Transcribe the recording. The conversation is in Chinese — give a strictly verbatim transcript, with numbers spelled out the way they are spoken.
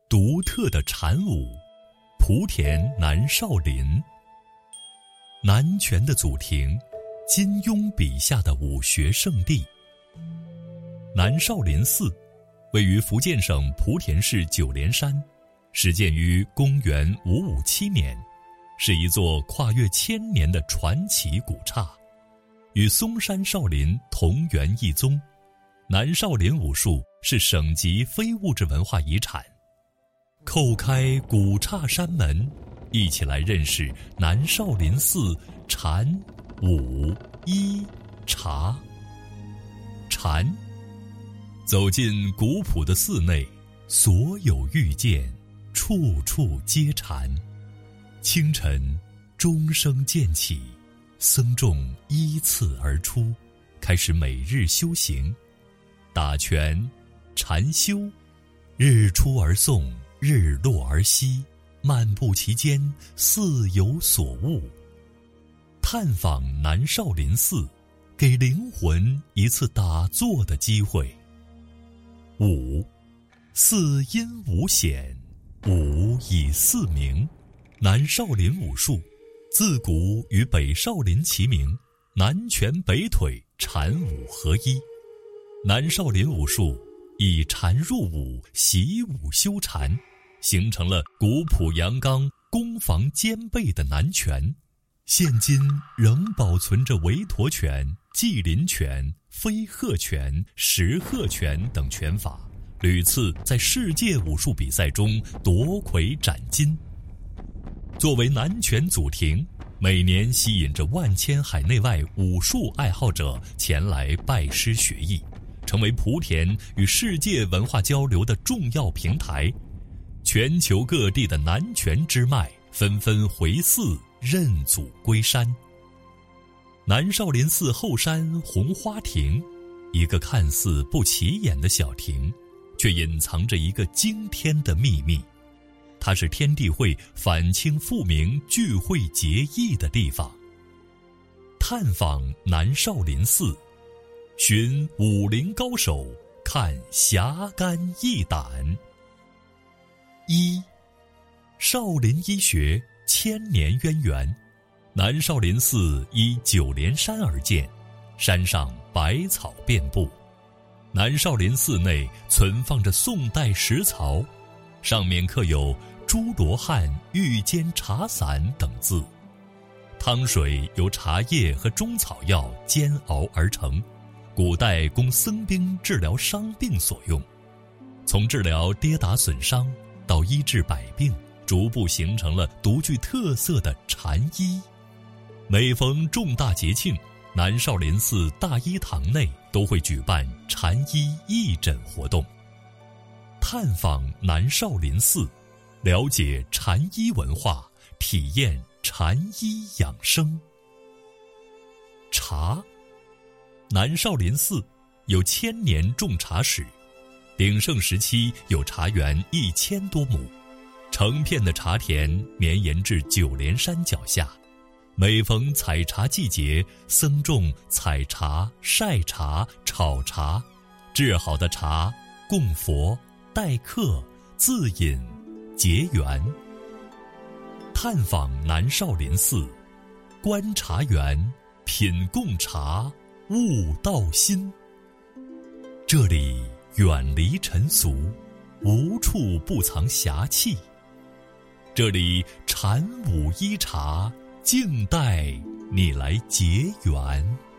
独特的禅舞，莆田南少林。南拳的祖庭，金庸笔下的武学圣地。南少林寺位于福建省莆田市九莲山，始建于公元五五七年，是一座跨越千年的传奇古刹，与嵩山少林同源一宗。南少林武术是省级非物质文化遗产。叩开古刹山门，一起来认识南少林寺禅、武、医、茶。禅，走进古朴的寺内，所有遇见，处处皆禅。清晨，钟声渐起，僧众依次而出，开始每日修行，打拳、禅修，日出而诵，日落而息，漫步其间，似有所悟。探访南少林寺，给灵魂一次打坐的机会。武，寺因武显，武以寺名。南少林武术自古与北少林齐名，南拳北腿，禅武合一。南少林武术以禅入武，习武修禅，形成了古朴阳刚、攻防兼备的南拳。现今仍保存着韦陀拳、纪林拳、飞鹤拳、石鹤拳等拳法，屡次在世界武术比赛中夺魁斩金。作为南拳祖庭，每年吸引着万千海内外武术爱好者前来拜师学艺，成为莆田与世界文化交流的重要平台。全球各地的南拳之脉纷纷回寺认祖归山。南少林寺后山红花亭，一个看似不起眼的小亭，却隐藏着一个惊天的秘密。它是天地会反清复明聚会结义的地方。探访南少林寺，寻武林高手，看侠肝义胆。一，少林医学千年渊源。南少林寺依九莲山而建，山上百草遍布。南少林寺内存放着宋代石槽，上面刻有朱罗汉玉煎茶散等字。汤水由茶叶和中草药煎熬而成，古代供僧兵治疗伤病所用。从治疗跌打损伤到医治百病，逐步形成了独具特色的禅医。每逢重大节庆，南少林寺大医堂内都会举办禅医义诊活动。探访南少林寺，了解禅医文化，体验禅医养生。茶，南少林寺有千年种茶史，鼎盛时期有茶园一千多亩，成片的茶田绵延至九莲山脚下。每逢采茶季节，僧众采茶、晒茶、炒茶，制好的茶供佛、待客、自饮、结缘。探访南少林寺，观茶园，品供茶，悟道心。这里远离尘俗，无处不藏侠气。这里禅武医茶，静待你来结缘。